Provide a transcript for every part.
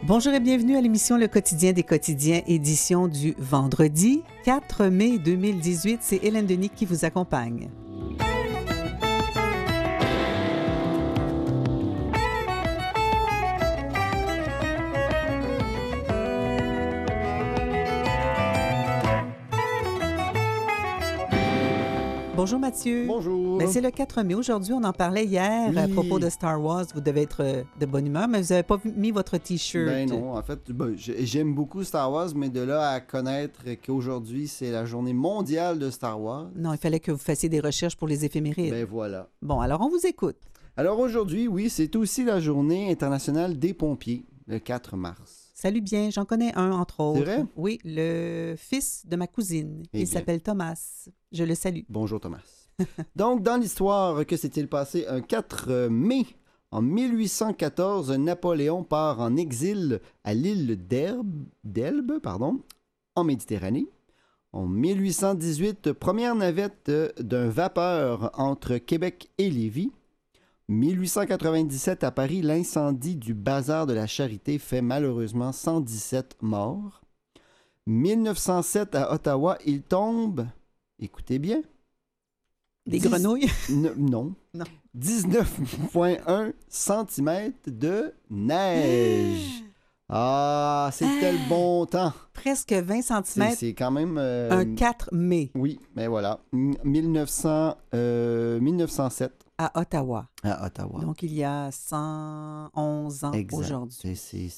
Bonjour et bienvenue à l'émission Le Quotidien des quotidiens, édition du vendredi 4 mai 2018. C'est Hélène Denis qui vous accompagne. Bonjour Mathieu. Bonjour. C'est le 4 mai. Aujourd'hui, on en parlait hier à propos de Star Wars. Vous devez être de bonne humeur, mais vous n'avez pas mis votre T-shirt. Ben non, en fait, j'aime beaucoup Star Wars, mais de là à connaître qu'aujourd'hui, c'est la journée mondiale de Star Wars. Non, il fallait que vous fassiez des recherches pour les éphémérides. Ben voilà. Bon, alors on vous écoute. Alors aujourd'hui, oui, c'est aussi la journée internationale des pompiers, le 4 mars. Salut bien, j'en connais un, entre autres. C'est vrai? Oui, le fils de ma cousine. Il s'appelle Thomas. Je le salue. Bonjour Thomas. Donc, dans l'histoire, que s'est-il passé? Un 4 mai, en 1814, Napoléon part en exil à l'île d'Elbe, en Méditerranée. En 1818, première navette d'un vapeur entre Québec et Lévis. 1897, à Paris, l'incendie du bazar de la Charité fait malheureusement 117 morts. 1907, à Ottawa, il tombe, écoutez bien, des grenouilles? Non. 19,1 cm de neige. Ah, c'était le bon temps. Presque 20 cm. C'est quand même... un 4 mai. Oui, mais voilà. 1907. À Ottawa. À Ottawa. Donc, il y a 111 ans aujourd'hui.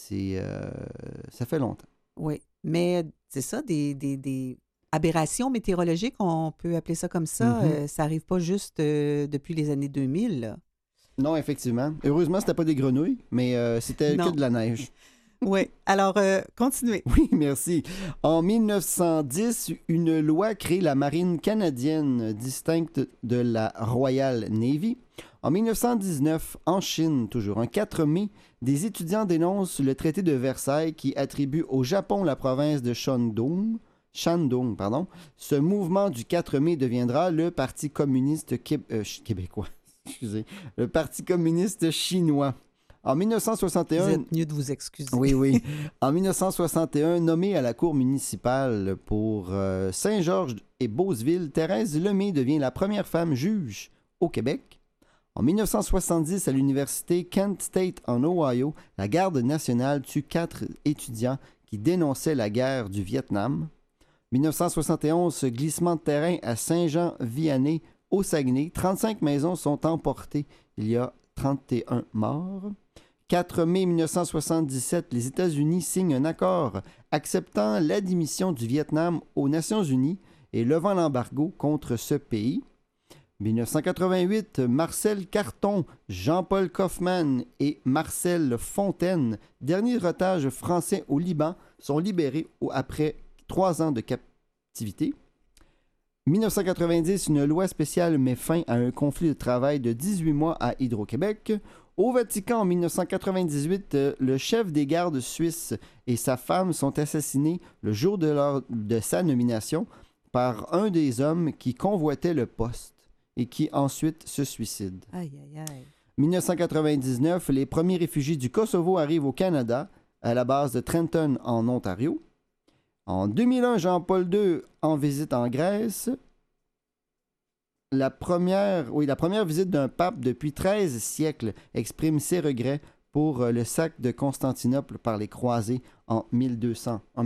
Ça fait longtemps. Oui, mais c'est ça, des aberrations météorologiques, on peut appeler ça comme ça. Ça n'arrive pas juste depuis les années 2000. Là. Non, effectivement. Heureusement, c'était pas des grenouilles, mais c'était que de la neige. Oui. Alors, continuez. Oui, merci. En 1910, une loi crée la marine canadienne distincte de la Royal Navy. En 1919, en Chine, toujours un 4 mai, des étudiants dénoncent le traité de Versailles qui attribue au Japon la province de Shandong. Ce mouvement du 4 mai deviendra le Parti communiste québécois. Excusez. Le Parti communiste chinois. En 1961... Vous êtes mieux de vous excuser. Oui. En 1961, nommée à la cour municipale pour Saint-Georges et Beauceville, Thérèse Lemay devient la première femme juge au Québec. En 1970, à l'université Kent State en Ohio, la garde nationale tue 4 étudiants qui dénonçaient la guerre du Vietnam. 1971, glissement de terrain à Saint-Jean-Vianney, au Saguenay. 35 maisons sont emportées. Il y a 31 morts. 4 mai 1977, les États-Unis signent un accord acceptant l'admission du Vietnam aux Nations unies et levant l'embargo contre ce pays. 1988, Marcel Carton, Jean-Paul Kaufmann et Marcel Fontaine, derniers otages français au Liban, sont libérés après 3 ans de captivité. 1990, une loi spéciale met fin à un conflit de travail de 18 mois à Hydro-Québec. Au Vatican, en 1998, le chef des gardes suisses et sa femme sont assassinés le jour de sa nomination par un des hommes qui convoitait le poste et qui ensuite se suicide. Aïe, aïe, aïe. 1999, les premiers réfugiés du Kosovo arrivent au Canada, à la base de Trenton, en Ontario. En 2001, Jean-Paul II en visite en Grèce. La première visite d'un pape depuis 13 siècles exprime ses regrets pour le sac de Constantinople par les croisés en 1200. En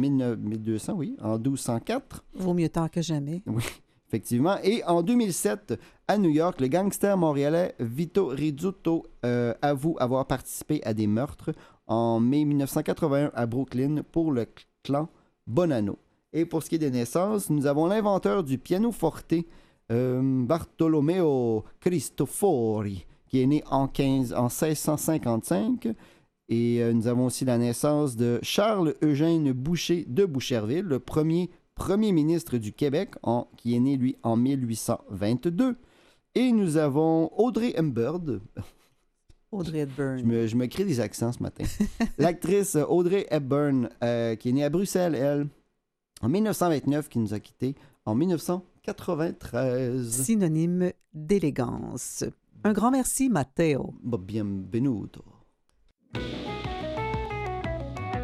1204. Vaut mieux tard que jamais. Oui, effectivement. Et en 2007, à New York, le gangster montréalais Vito Rizzuto avoue avoir participé à des meurtres en mai 1981 à Brooklyn pour le clan Bonanno. Et pour ce qui est des naissances, nous avons l'inventeur du pianoforte, Bartolomeo Cristofori, qui est né en 1655. Et nous avons aussi la naissance de Charles-Eugène Boucher de Boucherville, le premier ministre du Québec, qui est né, lui, en 1822. Et nous avons Audrey Hepburn. Audrey Hepburn. Je me crée des accents ce matin. L'actrice Audrey Hepburn, qui est née à Bruxelles, elle, en 1929, qui nous a quittés en 1993. Synonyme d'élégance. Un grand merci, Matteo. Bienvenuto.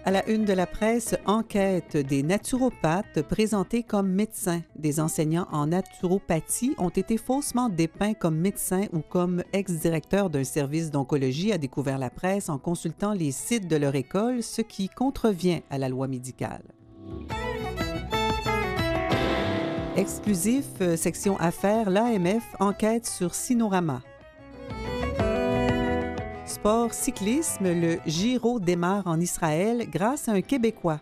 À la une de la presse, enquête des naturopathes présentés comme médecins. Des enseignants en naturopathie ont été faussement dépeints comme médecins ou comme ex-directeurs d'un service d'oncologie, a découvert la presse en consultant les sites de leur école, ce qui contrevient à la loi médicale. Exclusif, section affaires, l'AMF enquête sur Sinorama. Sport cyclisme, le Giro démarre en Israël grâce à un Québécois.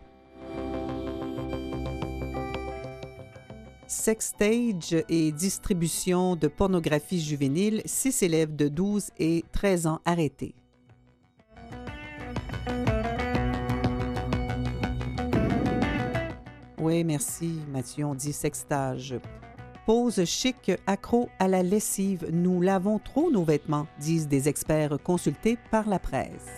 Sextage et distribution de pornographie juvénile, 6 élèves de 12 et 13 ans arrêtés. Oui, merci Mathieu, on dit sextage. Pose chic, accro à la lessive. Nous lavons trop nos vêtements, disent des experts consultés par la presse.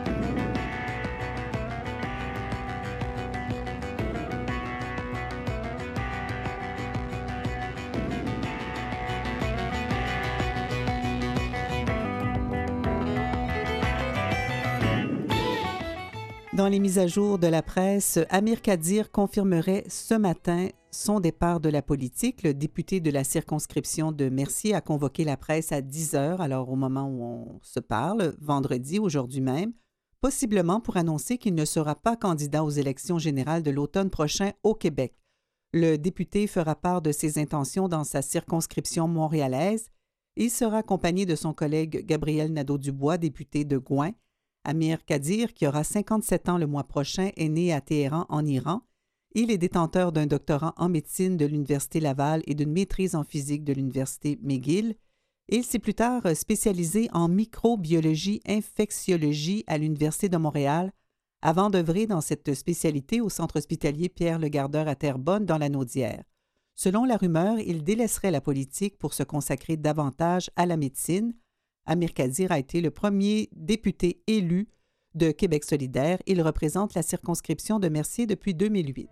Dans les mises à jour de la presse, Amir Kadir confirmerait ce matin son départ de la politique. Le député de la circonscription de Mercier a convoqué la presse à 10 heures, alors au moment où on se parle, vendredi, aujourd'hui même, possiblement pour annoncer qu'il ne sera pas candidat aux élections générales de l'automne prochain au Québec. Le député fera part de ses intentions dans sa circonscription montréalaise. Il sera accompagné de son collègue Gabriel Nadeau-Dubois, député de Gouin. Amir Kadir, qui aura 57 ans le mois prochain, est né à Téhéran, en Iran. Il est détenteur d'un doctorat en médecine de l'Université Laval et d'une maîtrise en physique de l'Université McGill. Il s'est plus tard spécialisé en microbiologie infectiologie à l'Université de Montréal, avant d'œuvrer dans cette spécialité au centre hospitalier Pierre-Le-Gardeur à Terrebonne, dans la Naudière. Selon la rumeur, il délaisserait la politique pour se consacrer davantage à la médecine. Amir Kadir a été le premier député élu de Québec solidaire. Il représente la circonscription de Mercier depuis 2008.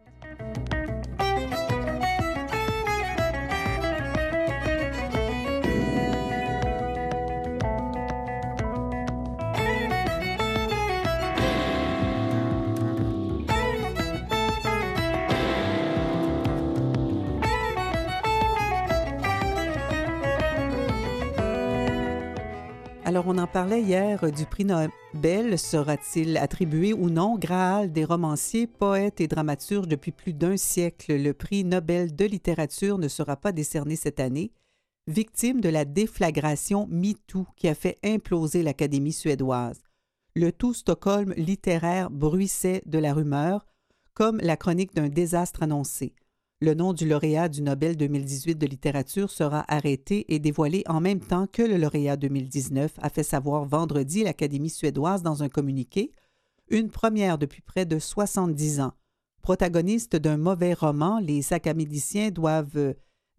Alors, on en parlait hier du prix Nobel. Sera-t-il attribué ou non? Graal des romanciers, poètes et dramaturges depuis plus d'un siècle. Le prix Nobel de littérature ne sera pas décerné cette année. Victime de la déflagration MeToo qui a fait imploser l'Académie suédoise. Le tout Stockholm littéraire bruissait de la rumeur, comme la chronique d'un désastre annoncé. Le nom du lauréat du Nobel 2018 de littérature sera arrêté et dévoilé en même temps que le lauréat 2019, a fait savoir vendredi l'Académie suédoise dans un communiqué, une première depuis près de 70 ans. Protagonistes d'un mauvais roman, les académiciens doivent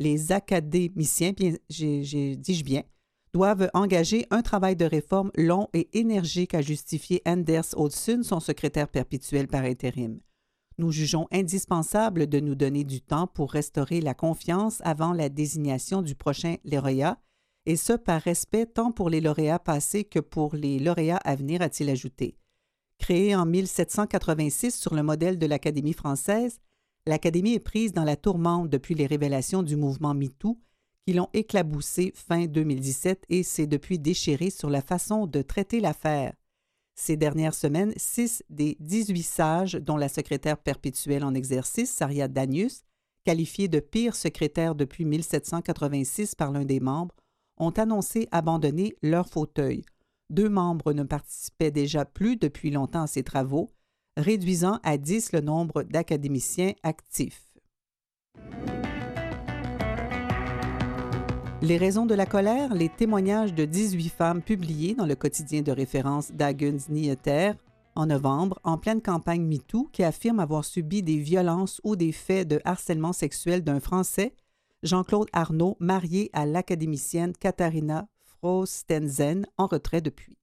engager un travail de réforme long et énergique, a justifié Anders Olsson, son secrétaire perpétuel par intérim. Nous jugeons indispensable de nous donner du temps pour restaurer la confiance avant la désignation du prochain lauréat, et ce par respect tant pour les lauréats passés que pour les lauréats à venir, a-t-il ajouté. Créée en 1786 sur le modèle de l'Académie française, l'Académie est prise dans la tourmente depuis les révélations du mouvement MeToo qui l'ont éclaboussée fin 2017 et s'est depuis déchirée sur la façon de traiter l'affaire. Ces dernières semaines, 6 des 18 sages, dont la secrétaire perpétuelle en exercice, Saria Danius, qualifiée de pire secrétaire depuis 1786 par l'un des membres, ont annoncé abandonner leur fauteuil. 2 membres ne participaient déjà plus depuis longtemps à ces travaux, réduisant à 10 le nombre d'académiciens actifs. Les raisons de la colère, les témoignages de 18 femmes publiés dans le quotidien de référence Dagens Nyheter en novembre, en pleine campagne MeToo, qui affirment avoir subi des violences ou des faits de harcèlement sexuel d'un Français, Jean-Claude Arnaud, marié à l'académicienne Katharina Frostensen, en retrait depuis.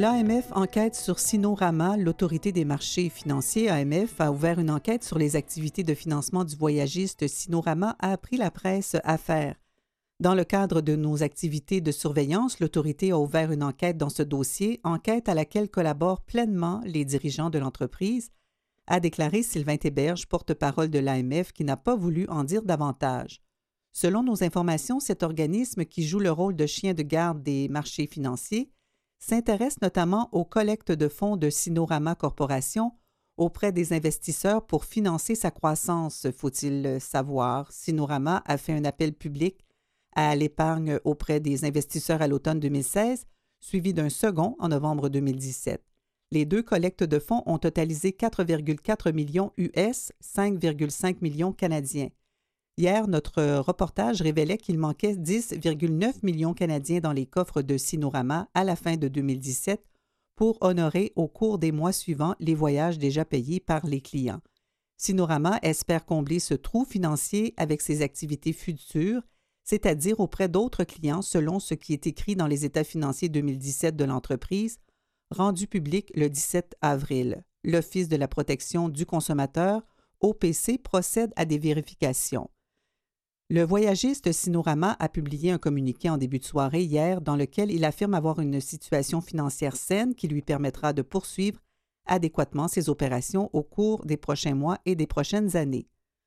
L'AMF enquête sur Sinorama. L'Autorité des marchés financiers, AMF, a ouvert une enquête sur les activités de financement du voyagiste Sinorama, a appris la presse Affaires. Dans le cadre de nos activités de surveillance, l'Autorité a ouvert une enquête dans ce dossier, enquête à laquelle collaborent pleinement les dirigeants de l'entreprise, a déclaré Sylvain Théberge, porte-parole de l'AMF, qui n'a pas voulu en dire davantage. Selon nos informations, cet organisme, qui joue le rôle de chien de garde des marchés financiers, s'intéresse notamment aux collectes de fonds de Sinorama Corporation auprès des investisseurs pour financer sa croissance. Faut-il le savoir, Sinorama a fait un appel public à l'épargne auprès des investisseurs à l'automne 2016, suivi d'un second en novembre 2017. Les deux collectes de fonds ont totalisé 4,4 millions US, 5,5 millions canadiens. Hier, notre reportage révélait qu'il manquait 10,9 millions canadiens dans les coffres de Sinorama à la fin de 2017 pour honorer au cours des mois suivants les voyages déjà payés par les clients. Sinorama espère combler ce trou financier avec ses activités futures, c'est-à-dire auprès d'autres clients selon ce qui est écrit dans les états financiers 2017 de l'entreprise, rendu public le 17 avril. L'Office de la protection du consommateur, OPC, procède à des vérifications. Le voyagiste Sinorama a publié un communiqué en début de soirée hier dans lequel il affirme avoir une situation financière saine qui lui permettra de poursuivre adéquatement ses opérations au cours des prochains mois et des prochaines années.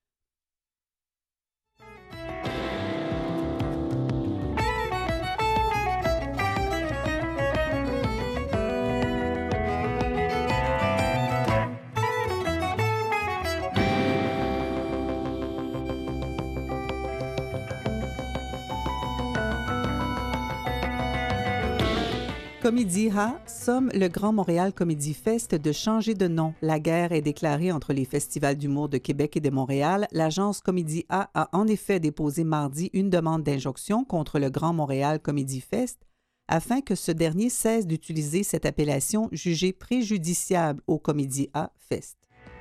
Comédie A somme le Grand Montréal Comedy Fest de changer de nom. La guerre est déclarée entre les festivals d'humour de Québec et de Montréal. L'agence Comédie A en effet déposé mardi une demande d'injonction contre le Grand Montréal Comedy Fest afin que ce dernier cesse d'utiliser cette appellation jugée préjudiciable au Comédie A Fest.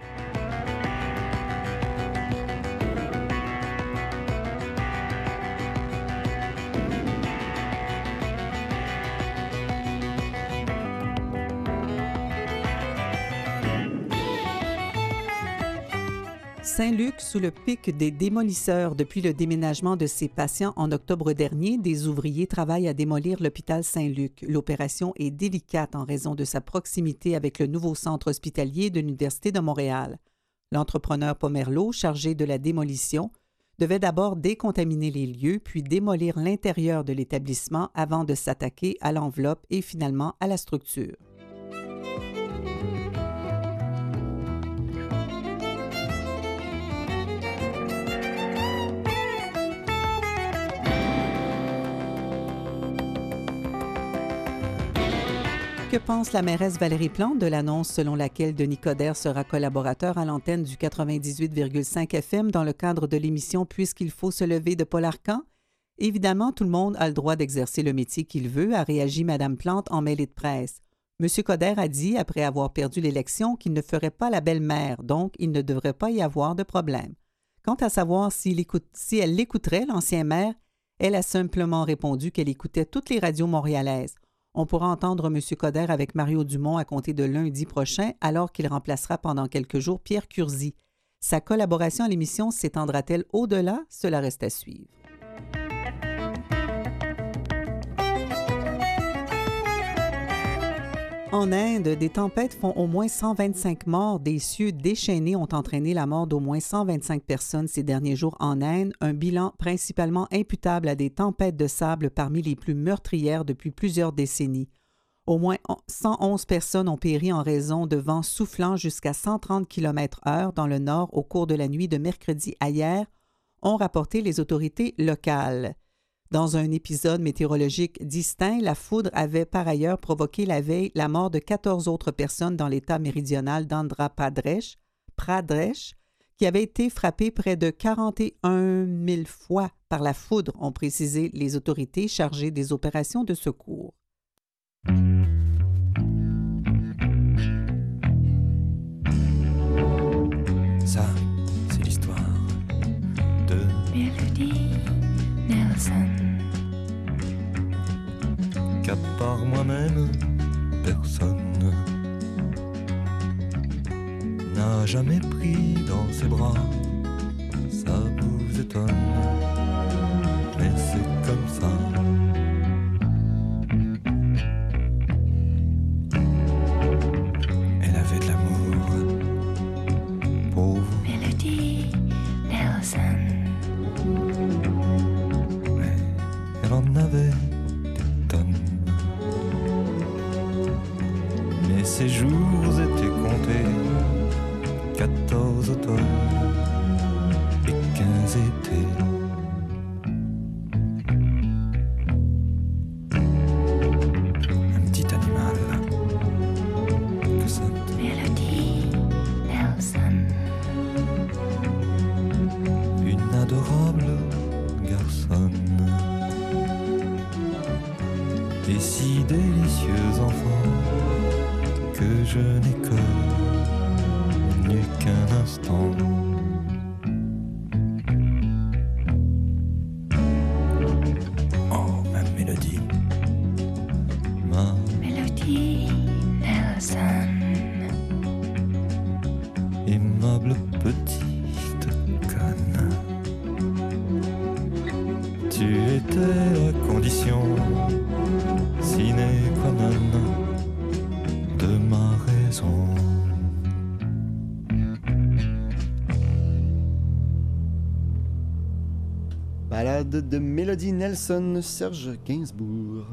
Saint-Luc sous le pic des démolisseurs. Depuis le déménagement de ses patients en octobre dernier, des ouvriers travaillent à démolir l'hôpital Saint-Luc. L'opération est délicate en raison de sa proximité avec le nouveau centre hospitalier de l'Université de Montréal. L'entrepreneur Pomerleau, chargé de la démolition, devait d'abord décontaminer les lieux, puis démolir l'intérieur de l'établissement avant de s'attaquer à l'enveloppe et finalement à la structure. Que pense la mairesse Valérie Plante de l'annonce selon laquelle Denis Coderre sera collaborateur à l'antenne du 98,5 FM dans le cadre de l'émission Puisqu'il faut se lever de Paul Arcan? Évidemment, tout le monde a le droit d'exercer le métier qu'il veut, a réagi Mme Plante en mêlée de presse. M. Coderre a dit, après avoir perdu l'élection, qu'il ne ferait pas la belle-mère, donc il ne devrait pas y avoir de problème. Quant à savoir si elle l'écouterait, l'ancien maire, elle a simplement répondu qu'elle écoutait toutes les radios montréalaises. On pourra entendre M. Coderre avec Mario Dumont à compter de lundi prochain, alors qu'il remplacera pendant quelques jours Pierre Curzi. Sa collaboration à l'émission s'étendra-t-elle au-delà? Cela reste à suivre. En Inde, des tempêtes font au moins 125 morts. Des cieux déchaînés ont entraîné la mort d'au moins 125 personnes ces derniers jours en Inde, un bilan principalement imputable à des tempêtes de sable parmi les plus meurtrières depuis plusieurs décennies. Au moins 111 personnes ont péri en raison de vents soufflant jusqu'à 130 km/h dans le nord au cours de la nuit de mercredi à hier, ont rapporté les autorités locales. Dans un épisode météorologique distinct, la foudre avait par ailleurs provoqué la veille la mort de 14 autres personnes dans l'État méridional d'Andhra Pradesh, qui avait été frappé près de 41 000 fois par la foudre, ont précisé les autorités chargées des opérations de secours. Ça, c'est l'histoire de Mélodie Nelson. Qu'à part moi-même, personne n'a jamais pris dans ses bras. Ça vous étonne, mais c'est comme ça. Elle avait de l'amour pour vous. Melody Nelson. Mais elle en avait des tonnes. Mais ses jours étaient comptés. 14 automnes et 15 étés. Un petit animal que cette Melody Nelson. une adorable garçonne. Et si délicieux enfant que je n'ai connu qu'un instant. Oh, ma mélodie, ma Melody Nelson. aimable petite conne. Tu étais la condition sine qua non de ma raison. Balade de Melody Nelson, Serge Gainsbourg.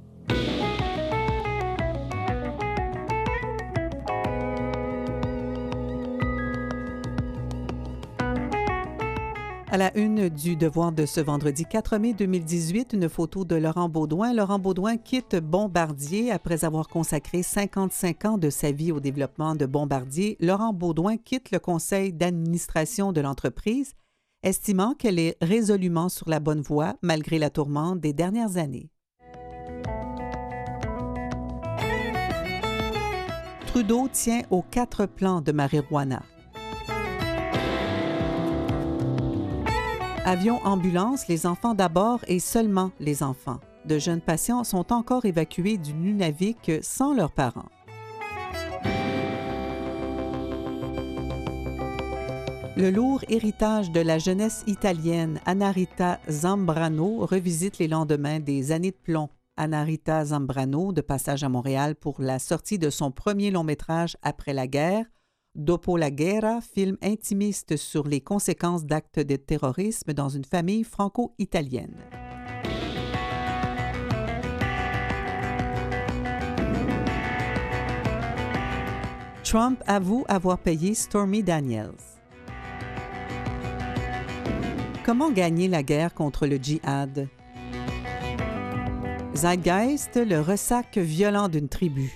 À la une du Devoir de ce vendredi 4 mai 2018, une photo de Laurent Baudouin. Laurent Baudouin quitte Bombardier après avoir consacré 55 ans de sa vie au développement de Bombardier. Laurent Baudouin quitte le conseil d'administration de l'entreprise, estimant qu'elle est résolument sur la bonne voie malgré la tourmente des dernières années. Trudeau tient aux 4 plans de marijuana. Avion-ambulance, les enfants d'abord et seulement les enfants. De jeunes patients sont encore évacués du Nunavik sans leurs parents. Le lourd héritage de la jeunesse italienne, Anna Rita Zambrano, revisite les lendemains des années de plomb. Anna Rita Zambrano, de passage à Montréal pour la sortie de son premier long-métrage après la guerre, Dopo la guerra, film intimiste sur les conséquences d'actes de terrorisme dans une famille franco-italienne. Trump avoue avoir payé Stormy Daniels. Comment gagner la guerre contre le djihad? Zeitgeist, le ressac violent d'une tribu.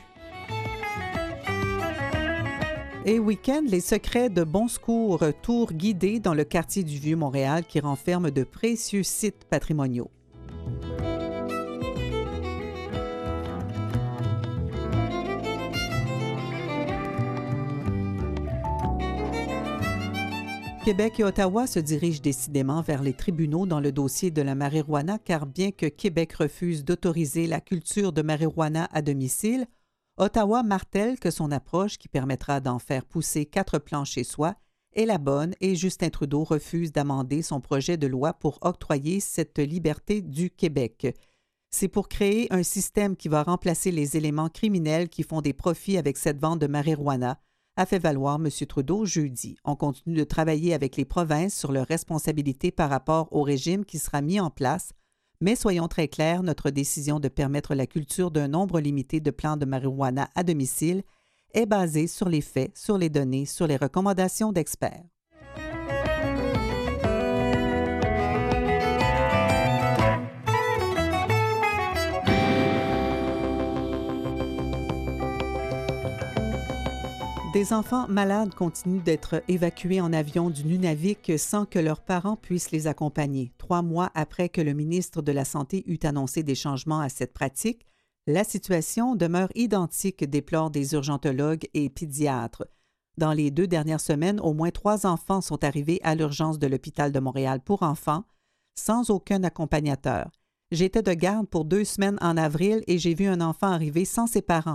Et week-end, les secrets de Bon Secours, tour guidé dans le quartier du Vieux-Montréal qui renferme de précieux sites patrimoniaux. Québec et Ottawa se dirigent décidément vers les tribunaux dans le dossier de la marijuana car bien que Québec refuse d'autoriser la culture de marijuana à domicile, Ottawa martèle que son approche, qui permettra d'en faire pousser 4 plants chez soi, est la bonne et Justin Trudeau refuse d'amender son projet de loi pour octroyer cette liberté du Québec. C'est pour créer un système qui va remplacer les éléments criminels qui font des profits avec cette vente de marijuana, a fait valoir M. Trudeau jeudi. On continue de travailler avec les provinces sur leurs responsabilités par rapport au régime qui sera mis en place. Mais soyons très clairs, notre décision de permettre la culture d'un nombre limité de plants de marijuana à domicile est basée sur les faits, sur les données, sur les recommandations d'experts. Des enfants malades continuent d'être évacués en avion du Nunavik sans que leurs parents puissent les accompagner. 3 mois après que le ministre de la Santé eut annoncé des changements à cette pratique, la situation demeure identique, déplorent des urgentologues et pédiatres. Dans les 2 dernières semaines, au moins 3 enfants sont arrivés à l'urgence de l'hôpital de Montréal pour enfants, sans aucun accompagnateur. J'étais de garde pour 2 semaines en avril et j'ai vu un enfant arriver sans ses parents.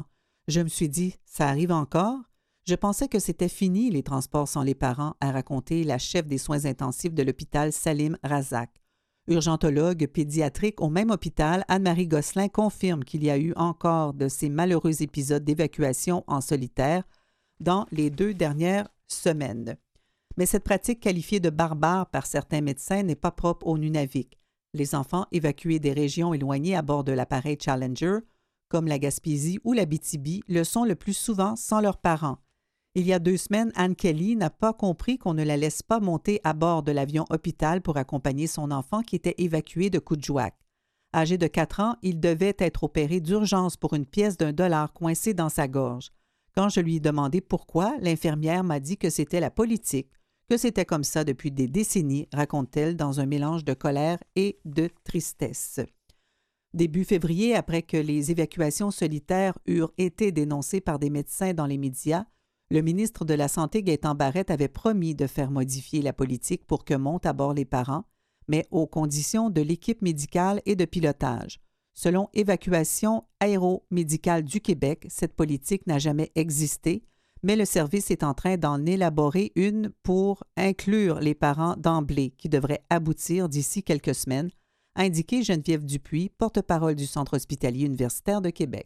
Je me suis dit, ça arrive encore? Je pensais que c'était fini les transports sans les parents, a raconté la chef des soins intensifs de l'hôpital Salim Razak. Urgentologue pédiatrique au même hôpital, Anne-Marie Gosselin confirme qu'il y a eu encore de ces malheureux épisodes d'évacuation en solitaire dans les 2 dernières semaines. Mais cette pratique qualifiée de barbare par certains médecins n'est pas propre au Nunavik. Les enfants évacués des régions éloignées à bord de l'appareil Challenger, comme la Gaspésie ou l'Abitibi, le sont le plus souvent sans leurs parents. Il y a 2 semaines, Anne Kelly n'a pas compris qu'on ne la laisse pas monter à bord de l'avion hôpital pour accompagner son enfant qui était évacué de Kuujjuaq. Âgé de 4 ans, il devait être opéré d'urgence pour une pièce d'$1 coincée dans sa gorge. Quand je lui ai demandé pourquoi, l'infirmière m'a dit que c'était la politique, que c'était comme ça depuis des décennies, raconte-t-elle dans un mélange de colère et de tristesse. Début février, après que les évacuations solitaires eurent été dénoncées par des médecins dans les médias, le ministre de la Santé, Gaétan Barrette, avait promis de faire modifier la politique pour que montent à bord les parents, mais aux conditions de l'équipe médicale et de pilotage. Selon Évacuation aéromédicale du Québec, cette politique n'a jamais existé, mais le service est en train d'en élaborer une pour inclure les parents d'emblée, qui devrait aboutir d'ici quelques semaines, a indiqué Geneviève Dupuis, porte-parole du Centre hospitalier universitaire de Québec.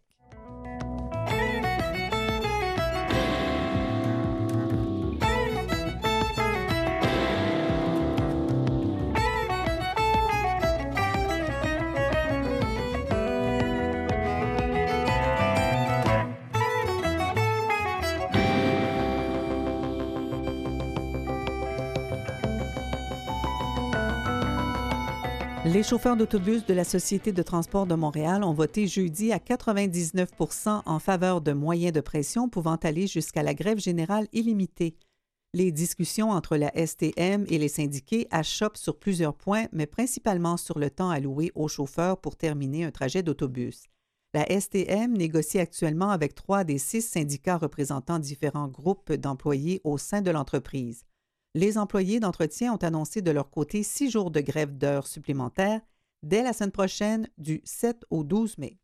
Les chauffeurs d'autobus de la Société de transport de Montréal ont voté jeudi à 99 % en faveur de moyens de pression pouvant aller jusqu'à la grève générale illimitée. Les discussions entre la STM et les syndiqués achoppent sur plusieurs points, mais principalement sur le temps alloué aux chauffeurs pour terminer un trajet d'autobus. La STM négocie actuellement avec 3 des 6 syndicats représentant différents groupes d'employés au sein de l'entreprise. Les employés d'entretien ont annoncé de leur côté 6 jours de grève d'heures supplémentaires dès la semaine prochaine du 7 au 12 mai.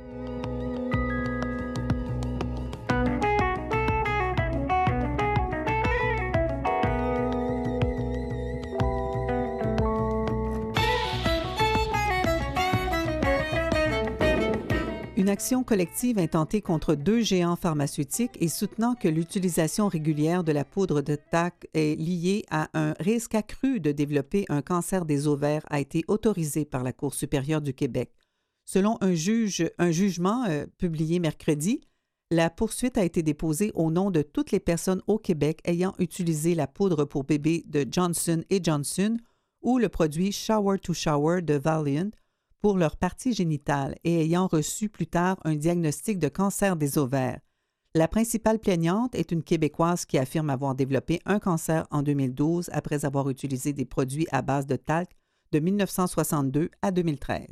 Une action collective intentée contre 2 géants pharmaceutiques et soutenant que l'utilisation régulière de la poudre de talc est liée à un risque accru de développer un cancer des ovaires a été autorisée par la Cour supérieure du Québec. Selon un jugement publié mercredi, la poursuite a été déposée au nom de toutes les personnes au Québec ayant utilisé la poudre pour bébé de Johnson & Johnson ou le produit Shower to Shower de Valiant pour leur partie génitale et ayant reçu plus tard un diagnostic de cancer des ovaires. La principale plaignante est une Québécoise qui affirme avoir développé un cancer en 2012 après avoir utilisé des produits à base de talc de 1962 à 2013.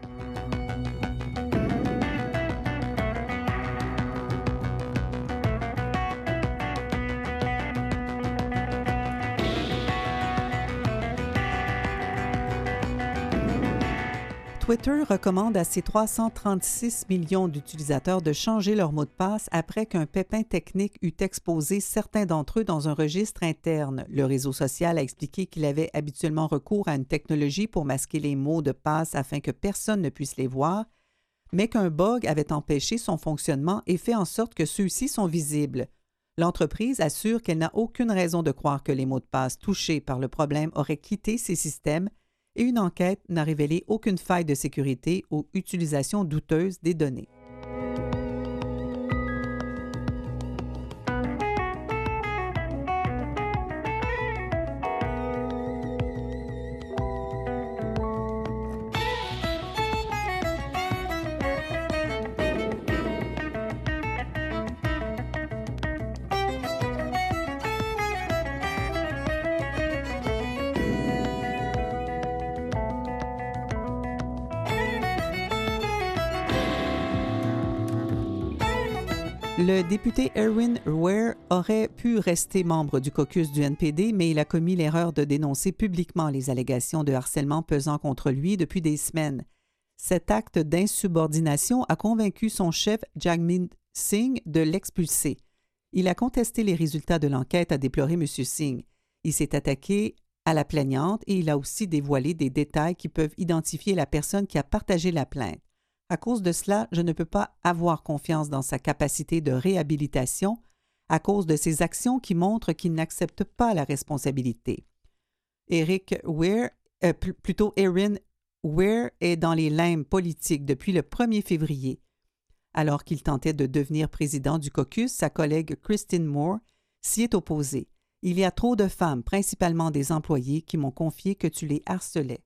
Twitter recommande à ses 336 millions d'utilisateurs de changer leur mot de passe après qu'un pépin technique eût exposé certains d'entre eux dans un registre interne. Le réseau social a expliqué qu'il avait habituellement recours à une technologie pour masquer les mots de passe afin que personne ne puisse les voir, mais qu'un bug avait empêché son fonctionnement et fait en sorte que ceux-ci sont visibles. L'entreprise assure qu'elle n'a aucune raison de croire que les mots de passe touchés par le problème auraient quitté ses systèmes et une enquête n'a révélé aucune faille de sécurité ou utilisation douteuse des données. Le député Erwin Ware aurait pu rester membre du caucus du NPD, mais il a commis l'erreur de dénoncer publiquement les allégations de harcèlement pesant contre lui depuis des semaines. Cet acte d'insubordination a convaincu son chef, Jagmeet Singh de l'expulser. Il a contesté les résultats de l'enquête, a déploré M. Singh. Il s'est attaqué à la plaignante et il a aussi dévoilé des détails qui peuvent identifier la personne qui a partagé la plainte. À cause de cela, je ne peux pas avoir confiance dans sa capacité de réhabilitation à cause de ses actions qui montrent qu'il n'accepte pas la responsabilité. Erin Weir est dans les limbes politiques depuis le 1er février. Alors qu'il tentait de devenir président du caucus, sa collègue Christine Moore s'y est opposée. Il y a trop de femmes, principalement des employés, qui m'ont confié que tu les harcelais.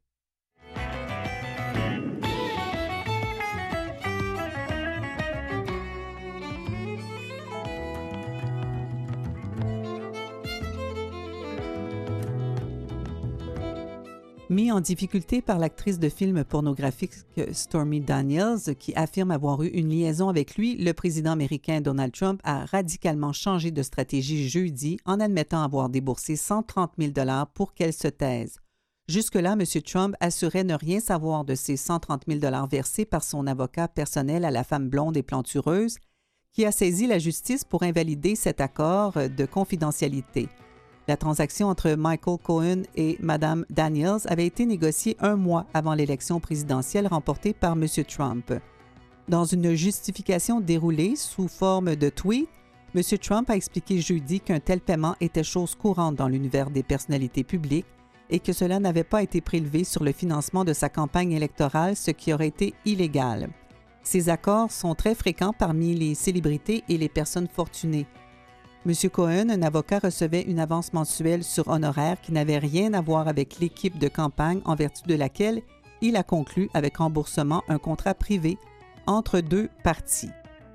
Mis en difficulté par l'actrice de films pornographiques Stormy Daniels, qui affirme avoir eu une liaison avec lui, le président américain Donald Trump a radicalement changé de stratégie jeudi en admettant avoir déboursé 130 000 $ pour qu'elle se taise. Jusque-là, M. Trump assurait ne rien savoir de ces 130 000 $ versés par son avocat personnel à la femme blonde et plantureuse, qui a saisi la justice pour invalider cet accord de confidentialité. La transaction entre Michael Cohen et Mme Daniels avait été négociée 1 mois avant l'élection présidentielle remportée par M. Trump. Dans une justification déroulée sous forme de tweet, M. Trump a expliqué jeudi qu'un tel paiement était chose courante dans l'univers des personnalités publiques et que cela n'avait pas été prélevé sur le financement de sa campagne électorale, ce qui aurait été illégal. Ces accords sont très fréquents parmi les célébrités et les personnes fortunées. M. Cohen, un avocat, recevait une avance mensuelle sur honoraires qui n'avait rien à voir avec l'équipe de campagne en vertu de laquelle il a conclu avec remboursement un contrat privé entre 2 parties.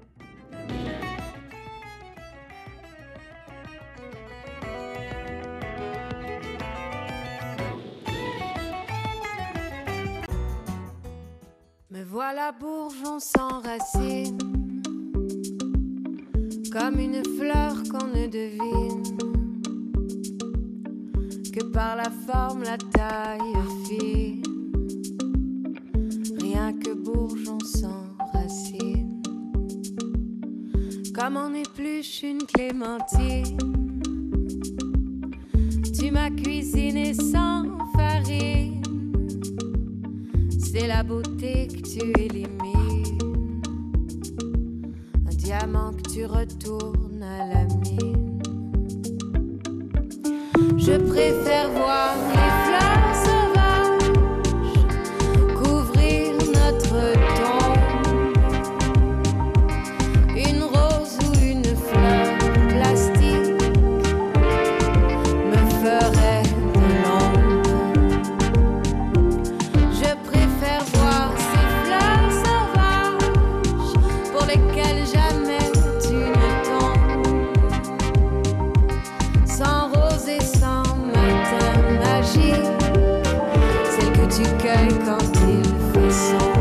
Me voilà bourgeon sans racines, comme une fleur qu'on ne devine que par la forme, la taille fine. Rien que bourgeon sans racines, comme on épluche une clémentine. Tu m'as cuisiné sans farine, c'est la beauté que tu élimines. Diamant que tu retournes à la mine. Je préfère voir les fleurs sauvages couvrir notre tombe. Une rose ou une fleur plastique me ferait de l'ombre. Je préfère voir ces fleurs sauvages pour lesquelles jamais tu ne tombes. Sans rose et sans matin magique, celle que tu cueilles quand il fait sombre.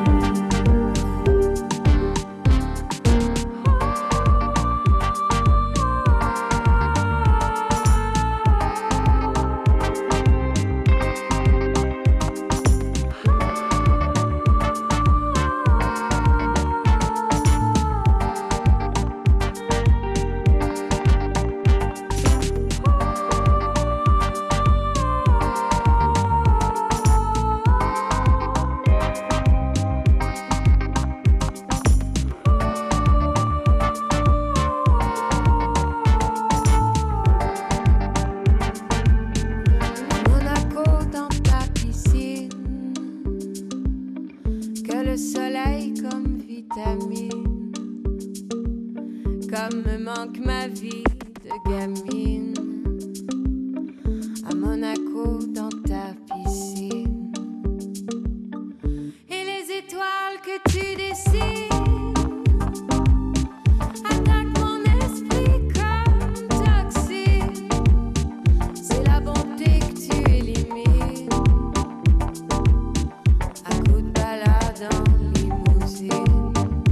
Comme me manque ma vie de gamine, à Monaco dans ta piscine. Et les étoiles que tu dessines attaquent mon esprit comme toxine. C'est la bonté que tu élimines à coups de balade en limousine.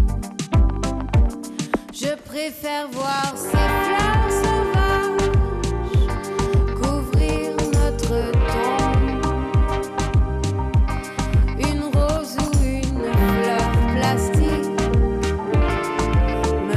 Je préfère voir ces fleurs sauvages couvrir notre tombe. Une rose ou une fleur plastique me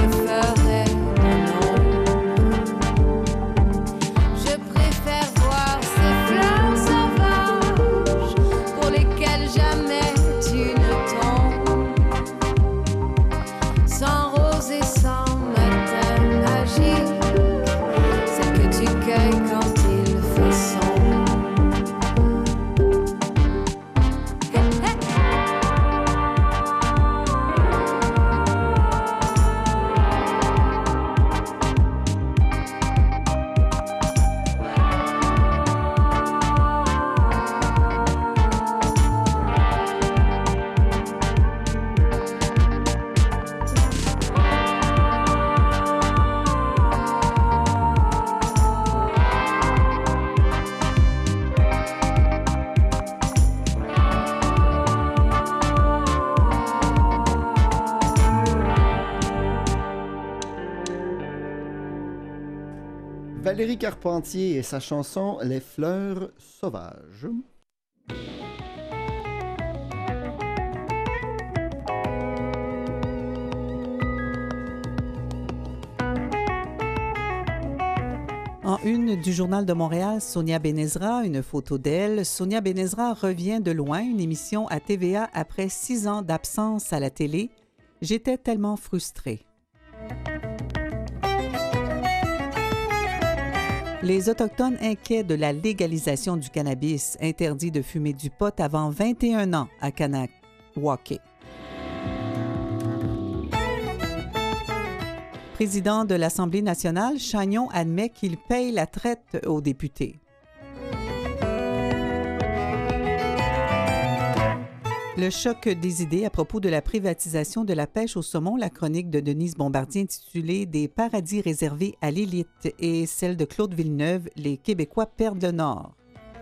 Valérie Carpentier et sa chanson Les fleurs sauvages. En une du Journal de Montréal, Sonia Benezra, une photo d'elle. Sonia Benezra revient de loin, une émission à TVA après 6 ans d'absence à la télé. J'étais tellement frustrée. Les Autochtones inquiets de la légalisation du cannabis, interdit de fumer du pot avant 21 ans à Kanawake. Président de l'Assemblée nationale, Chagnon admet qu'il paye la traite aux députés. Le choc des idées à propos de la privatisation de la pêche au saumon, la chronique de Denise Bombardier intitulée « Des paradis réservés à l'élite » et celle de Claude Villeneuve « Les Québécois perdent le Nord ».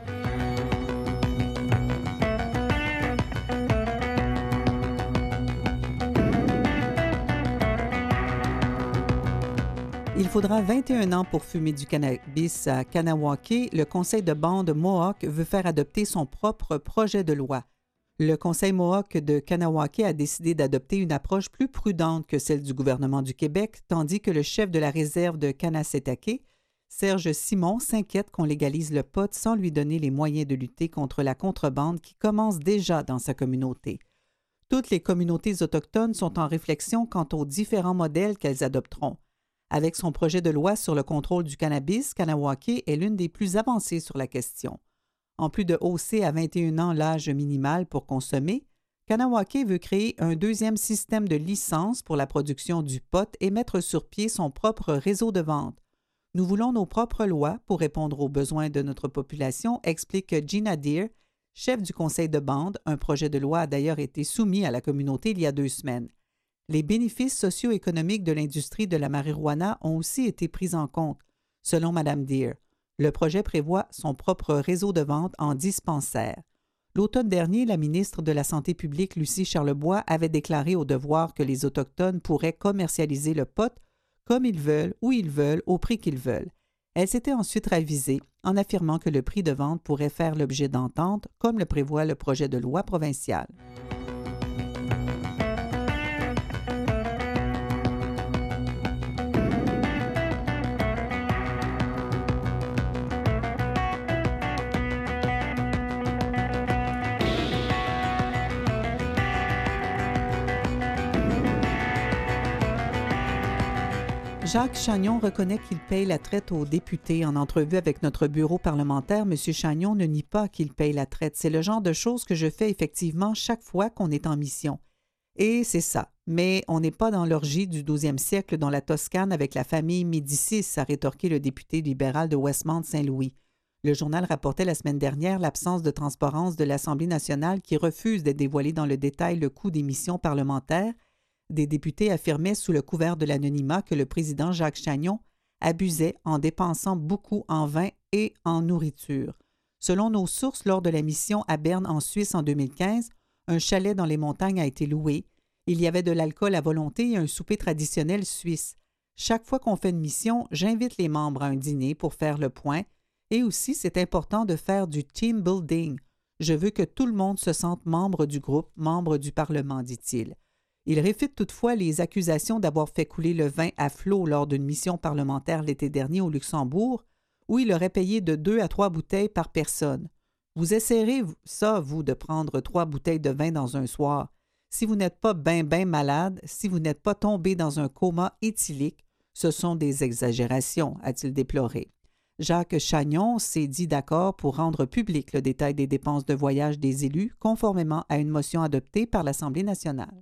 Il faudra 21 ans pour fumer du cannabis à Kanawake. Le conseil de bande Mohawk veut faire adopter son propre projet de loi. Le conseil Mohawk de Kanawake a décidé d'adopter une approche plus prudente que celle du gouvernement du Québec, tandis que le chef de la réserve de Kanesatake, Serge Simon, s'inquiète qu'on légalise le pot sans lui donner les moyens de lutter contre la contrebande qui commence déjà dans sa communauté. Toutes les communautés autochtones sont en réflexion quant aux différents modèles qu'elles adopteront. Avec son projet de loi sur le contrôle du cannabis, Kanawake est l'une des plus avancées sur la question. En plus de hausser à 21 ans l'âge minimal pour consommer, Kanawake veut créer un deuxième système de licence pour la production du pot et mettre sur pied son propre réseau de vente. Nous voulons nos propres lois pour répondre aux besoins de notre population, explique Gina Deer, chef du conseil de bande. Un projet de loi a d'ailleurs été soumis à la communauté il y a 2 semaines. Les bénéfices socio-économiques de l'industrie de la marijuana ont aussi été pris en compte, selon Mme Deer. Le projet prévoit son propre réseau de vente en dispensaire. L'automne dernier, la ministre de la Santé publique, Lucie Charlebois, avait déclaré au Devoir que les Autochtones pourraient commercialiser le pot comme ils veulent, où ils veulent, au prix qu'ils veulent. Elle s'était ensuite ravisée en affirmant que le prix de vente pourrait faire l'objet d'entente, comme le prévoit le projet de loi provincial. Jacques Chagnon reconnaît qu'il paye la traite aux députés. En entrevue avec notre bureau parlementaire, M. Chagnon ne nie pas qu'il paye la traite. C'est le genre de choses que je fais effectivement chaque fois qu'on est en mission. Et c'est ça. Mais on n'est pas dans l'orgie du 12e siècle dans la Toscane avec la famille Médicis, a rétorqué le député libéral de Westmount-Saint-Louis. Le journal rapportait la semaine dernière l'absence de transparence de l'Assemblée nationale qui refuse de dévoiler dans le détail le coût des missions parlementaires. Des députés affirmaient sous le couvert de l'anonymat que le président Jacques Chagnon abusait en dépensant beaucoup en vin et en nourriture. Selon nos sources, lors de la mission à Berne en Suisse en 2015, un chalet dans les montagnes a été loué. Il y avait de l'alcool à volonté et un souper traditionnel suisse. Chaque fois qu'on fait une mission, j'invite les membres à un dîner pour faire le point. Et aussi, c'est important de faire du team building. Je veux que tout le monde se sente membre du groupe, membre du Parlement, dit-il. Il réfute toutefois les accusations d'avoir fait couler le vin à flot lors d'une mission parlementaire l'été dernier au Luxembourg, où il aurait payé de 2 à 3 bouteilles par personne. Vous essayerez ça, vous, de prendre 3 bouteilles de vin dans un soir. Si vous n'êtes pas ben malade, si vous n'êtes pas tombé dans un coma éthylique, ce sont des exagérations, a-t-il déploré. Jacques Chagnon s'est dit d'accord pour rendre public le détail des dépenses de voyage des élus, conformément à une motion adoptée par l'Assemblée nationale.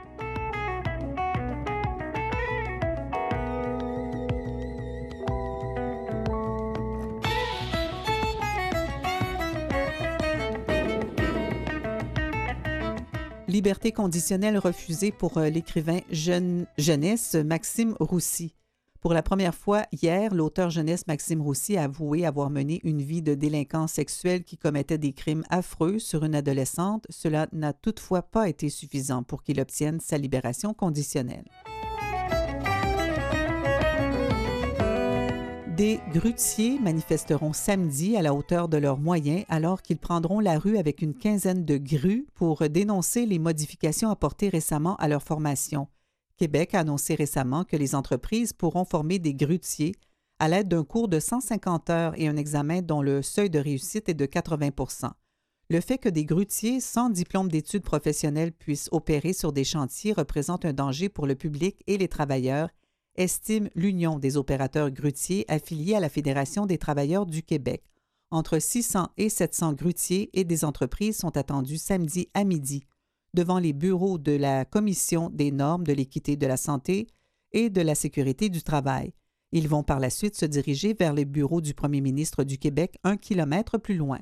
Liberté conditionnelle refusée pour l'écrivain jeunesse Maxime Roussy. Pour la première fois hier, l'auteur jeunesse Maxime Roussy a avoué avoir mené une vie de délinquant sexuel qui commettait des crimes affreux sur une adolescente. Cela n'a toutefois pas été suffisant pour qu'il obtienne sa libération conditionnelle. Des grutiers manifesteront samedi à la hauteur de leurs moyens alors qu'ils prendront la rue avec une quinzaine de grues pour dénoncer les modifications apportées récemment à leur formation. Québec a annoncé récemment que les entreprises pourront former des grutiers à l'aide d'un cours de 150 heures et un examen dont le seuil de réussite est de 80 %. Le fait que des grutiers sans diplôme d'études professionnelles puissent opérer sur des chantiers représente un danger pour le public et les travailleurs, estime l'Union des opérateurs grutiers affiliés à la Fédération des travailleurs du Québec. Entre 600 et 700 grutiers et des entreprises sont attendus samedi à midi devant les bureaux de la Commission des normes de l'équité de la santé et de la sécurité du travail. Ils vont par la suite se diriger vers les bureaux du premier ministre du Québec 1 kilomètre plus loin.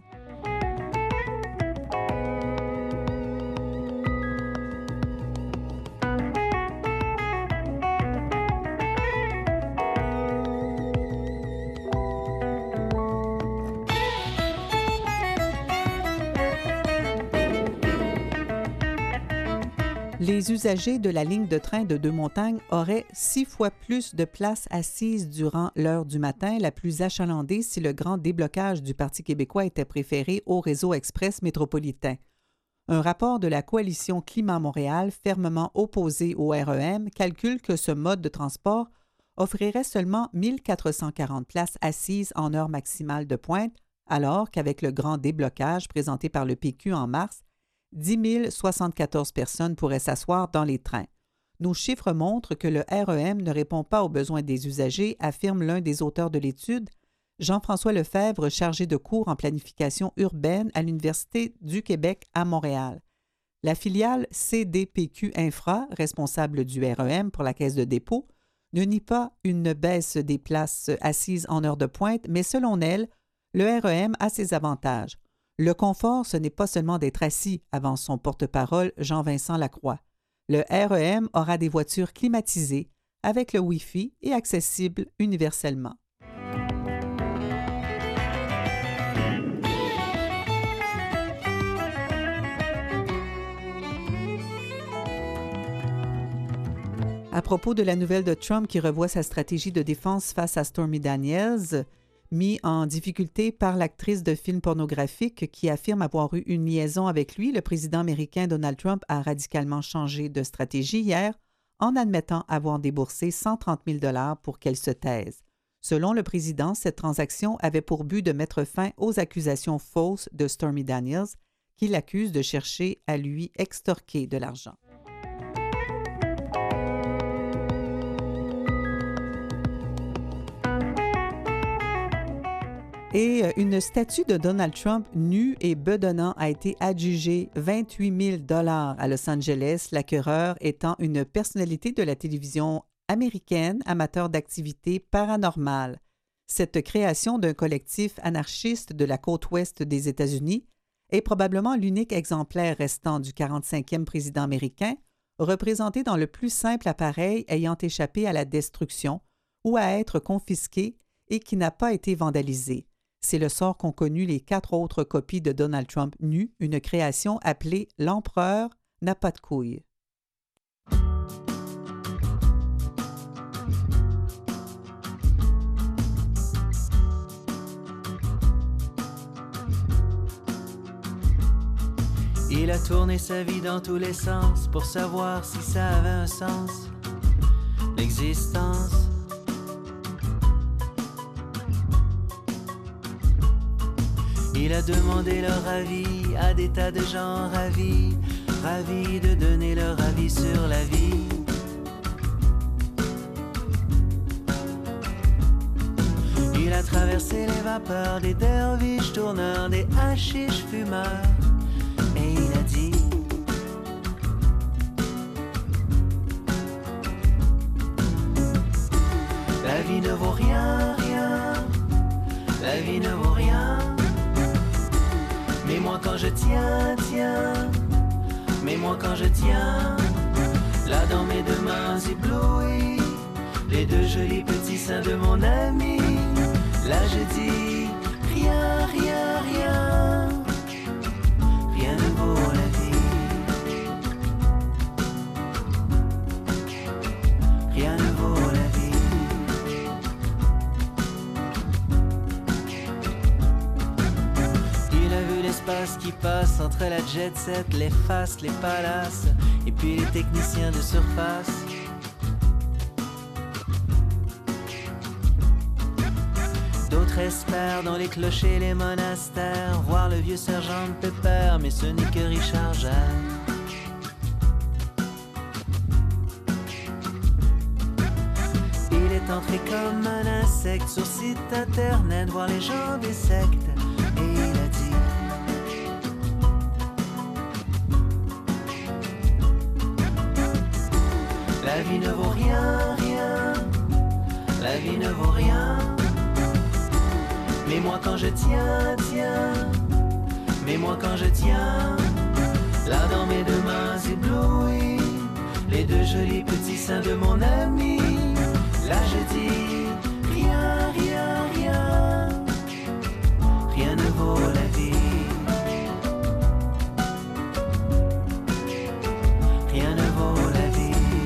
Les usagers de la ligne de train de Deux-Montagnes auraient 6 fois plus de places assises durant l'heure du matin, la plus achalandée si le grand déblocage du Parti québécois était préféré au réseau express métropolitain. Un rapport de la Coalition Climat Montréal, fermement opposé au REM, calcule que ce mode de transport offrirait seulement 1440 places assises en heure maximale de pointe, alors qu'avec le grand déblocage présenté par le PQ en mars, 10 074 personnes pourraient s'asseoir dans les trains. Nos chiffres montrent que le REM ne répond pas aux besoins des usagers, affirme l'un des auteurs de l'étude, Jean-François Lefebvre, chargé de cours en planification urbaine à l'Université du Québec à Montréal. La filiale CDPQ Infra, responsable du REM pour la Caisse de dépôt, ne nie pas une baisse des places assises en heure de pointe, mais selon elle, le REM a ses avantages. Le confort, ce n'est pas seulement d'être assis, avance son porte-parole Jean-Vincent Lacroix. Le REM aura des voitures climatisées, avec le Wi-Fi et accessibles universellement. À propos de la nouvelle de Trump qui revoit sa stratégie de défense face à Stormy Daniels, mis en difficulté par l'actrice de films pornographiques qui affirme avoir eu une liaison avec lui, le président américain Donald Trump a radicalement changé de stratégie hier en admettant avoir déboursé 130 000 $ pour qu'elle se taise. Selon le président, cette transaction avait pour but de mettre fin aux accusations fausses de Stormy Daniels, qui l'accuse de chercher à lui extorquer de l'argent. Et une statue de Donald Trump nu et bedonnant a été adjugée 28 000 $ à Los Angeles, l'acquéreur étant une personnalité de la télévision américaine, amateur d'activités paranormales. Cette création d'un collectif anarchiste de la côte ouest des États-Unis est probablement l'unique exemplaire restant du 45e président américain, représenté dans le plus simple appareil ayant échappé à la destruction ou à être confisqué et qui n'a pas été vandalisé. C'est le sort qu'ont connu les 4 autres copies de Donald Trump nu, une création appelée « L'empereur n'a pas de couilles ». Il a tourné sa vie dans tous les sens pour savoir si ça avait un sens, l'existence. Il a demandé leur avis à des tas de gens ravis, ravis de donner leur avis sur la vie. Il a traversé les vapeurs des derviches tourneurs, des hashish fumeurs, et il a dit: la vie ne vaut rien, rien, la vie ne vaut rien. Mais moi quand je tiens, tiens, mais moi quand je tiens, là dans mes deux mains éblouies, les deux jolis petits seins de mon ami, là je dis rien, rien, rien, rien ne vaut la vie, rien ne vaut la vie. passe entre la jet set, les fastes, les palaces, et puis les techniciens de surface. D'autres espèrent dans les clochers, les monastères, voir le vieux sergent Pépère, mais ce n'est que Richard Jacques. Il est entré comme un insecte sur site internet, voir les gens des sectes, et il a dit: la vie ne vaut rien, rien, la vie ne vaut rien. Mais moi quand je tiens, tiens, mais moi quand je tiens, là dans mes deux mains éblouies, les deux jolis petits seins de mon ami, là je dis rien, rien, rien, rien ne vaut la vie, rien ne vaut la vie.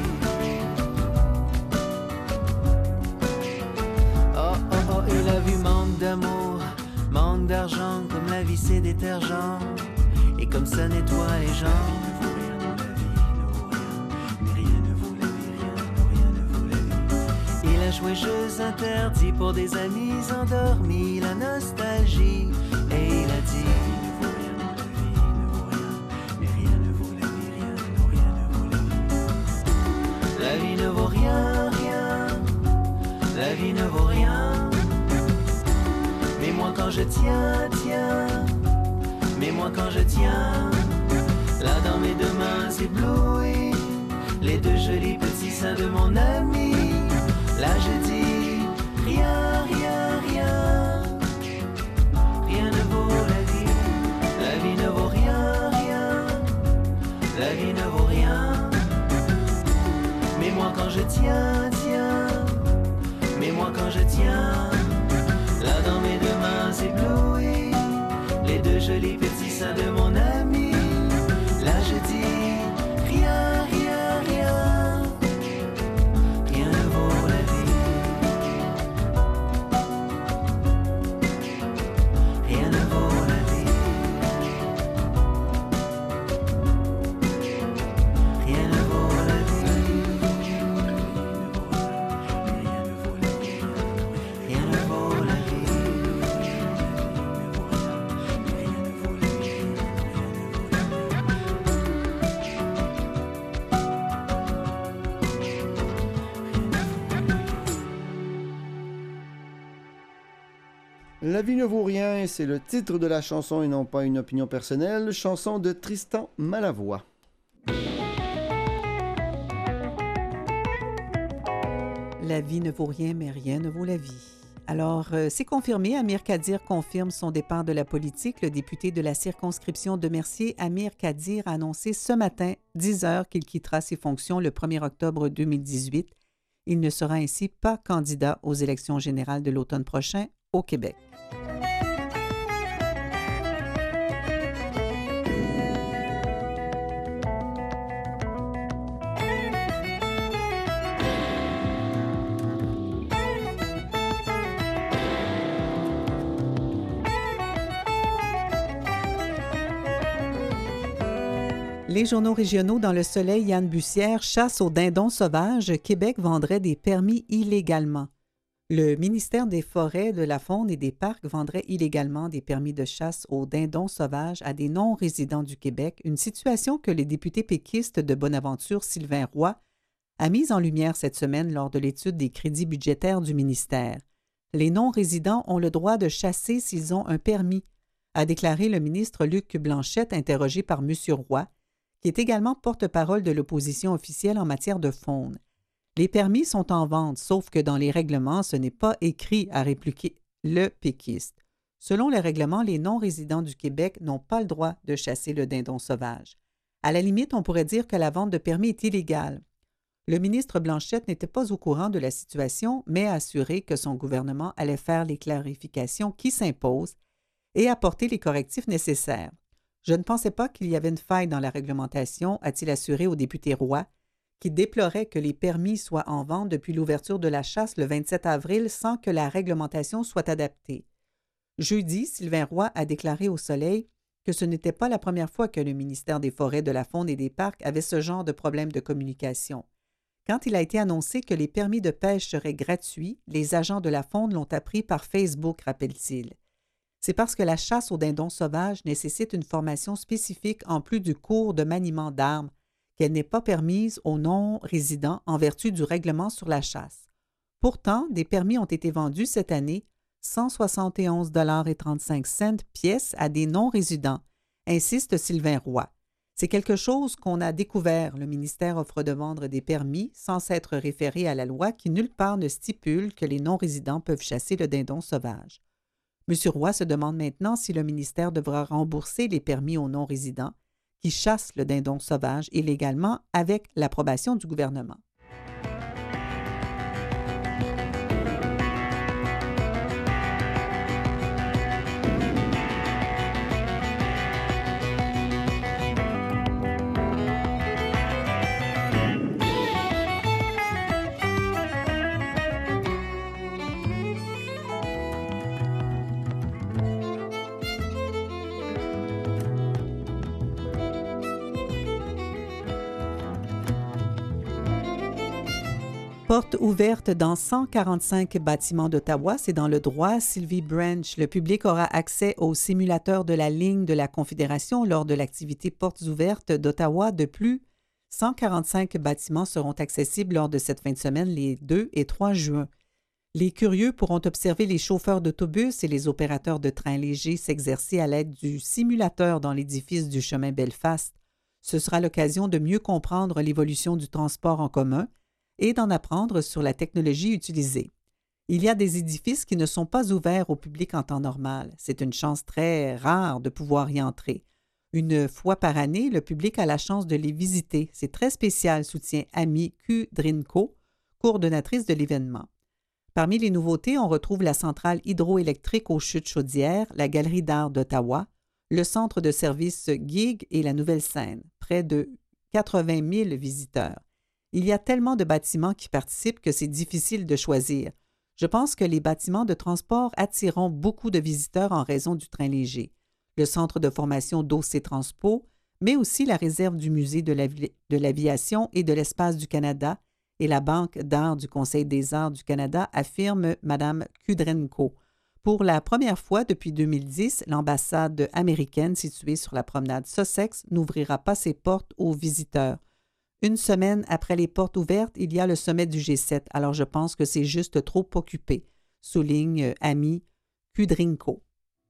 Oh, oh, oh, il a vu manque d'amour, manque d'argent, comme la vie c'est détergent, et comme ça nettoie les gens. Jouer jeux interdits pour des amis endormis, la nostalgie, et il a dit: la vie ne vaut rien, rien, la vie ne vaut rien. Mais moi quand je tiens, tiens, mais moi quand je tiens, là dans mes deux mains éblouies, les deux jolis petits seins de mon ami, là je dis rien, rien, rien, rien ne vaut la vie ne vaut rien, rien, la vie ne vaut rien. Mais moi quand je tiens, tiens, mais moi quand je tiens, là dans mes deux mains éblouies, les deux jolis petits seins de mon ami, là je dis rien, rien, rien, rien ne vaut la vie, rien ne vaut la vie, rien ne vaut la vie, rien ne vaut la vie, rien ne vaut la vie. La vie ne vaut rien, c'est le titre de la chanson et non pas une opinion personnelle. Chanson de Tristan Malavoie. La vie ne vaut rien, mais rien ne vaut la vie. Alors, c'est confirmé. Amir Kadir confirme son départ de la politique. Le député de la circonscription de Mercier, Amir Kadir, a annoncé ce matin, 10 heures, qu'il quittera ses fonctions le 1er octobre 2018. Il ne sera ainsi pas candidat aux élections générales de l'automne prochain au Québec. Les journaux régionaux dans le soleil, Yann Bussière, chasse aux dindons sauvages, Québec vendrait des permis illégalement. Le ministère des Forêts, de la Faune et des Parcs vendrait illégalement des permis de chasse aux dindons sauvages à des non-résidents du Québec, une situation que le député péquiste de Bonaventure, Sylvain Roy, a mise en lumière cette semaine lors de l'étude des crédits budgétaires du ministère. Les non-résidents ont le droit de chasser s'ils ont un permis, a déclaré le ministre Luc Blanchette, interrogé par M. Roy, qui est également porte-parole de l'opposition officielle en matière de faune. Les permis sont en vente, sauf que dans les règlements, ce n'est pas écrit, a répliqué le péquiste. Selon les règlements, les non-résidents du Québec n'ont pas le droit de chasser le dindon sauvage. À la limite, on pourrait dire que la vente de permis est illégale. Le ministre Blanchette n'était pas au courant de la situation, mais a assuré que son gouvernement allait faire les clarifications qui s'imposent et apporter les correctifs nécessaires. Je ne pensais pas qu'il y avait une faille dans la réglementation, a-t-il assuré au député Roy, qui déplorait que les permis soient en vente depuis l'ouverture de la chasse le 27 avril sans que la réglementation soit adaptée. Jeudi, Sylvain Roy a déclaré au Soleil que ce n'était pas la première fois que le ministère des Forêts, de la Faune et des Parcs avait ce genre de problème de communication. Quand il a été annoncé que les permis de pêche seraient gratuits, les agents de la Faune l'ont appris par Facebook, rappelle-t-il. C'est parce que la chasse aux dindons sauvages nécessite une formation spécifique en plus du cours de maniement d'armes, qu'elle n'est pas permise aux non-résidents en vertu du règlement sur la chasse. Pourtant, des permis ont été vendus cette année 171,35 $ pièce à des non-résidents, insiste Sylvain Roy. C'est quelque chose qu'on a découvert. Le ministère offre de vendre des permis sans s'être référé à la loi qui nulle part ne stipule que les non-résidents peuvent chasser le dindon sauvage. M. Roy se demande maintenant si le ministère devra rembourser les permis aux non-résidents qui chassent le dindon sauvage illégalement avec l'approbation du gouvernement. Porte ouverte dans 145 bâtiments d'Ottawa, c'est dans le droit. Sylvie Branch, le public aura accès au simulateur de la ligne de la Confédération lors de l'activité Portes ouvertes d'Ottawa. De plus, 145 bâtiments seront accessibles lors de cette fin de semaine les 2 et 3 juin. Les curieux pourront observer les chauffeurs d'autobus et les opérateurs de trains légers s'exercer à l'aide du simulateur dans l'édifice du chemin Belfast. Ce sera l'occasion de mieux comprendre l'évolution du transport en commun et d'en apprendre sur la technologie utilisée. Il y a des édifices qui ne sont pas ouverts au public en temps normal. C'est une chance très rare de pouvoir y entrer. Une fois par année, le public a la chance de les visiter. C'est très spécial, soutient Amy Kudrinko, coordonnatrice de l'événement. Parmi les nouveautés, on retrouve la centrale hydroélectrique aux Chutes Chaudières, la Galerie d'art d'Ottawa, le centre de services Gig et la Nouvelle Scène. Près de 80 000 visiteurs. Il y a tellement de bâtiments qui participent que c'est difficile de choisir. Je pense que les bâtiments de transport attireront beaucoup de visiteurs en raison du train léger, le centre de formation d'OC Transpo, mais aussi la réserve du Musée de l'aviation et de l'espace du Canada et la Banque d'art du Conseil des arts du Canada, affirme Mme Kudrenko. Pour la première fois depuis 2010, l'ambassade américaine située sur la promenade Sussex n'ouvrira pas ses portes aux visiteurs. Une semaine après les portes ouvertes, il y a le sommet du G7, alors je pense que c'est juste trop occupé, souligne Amy Kudrinko.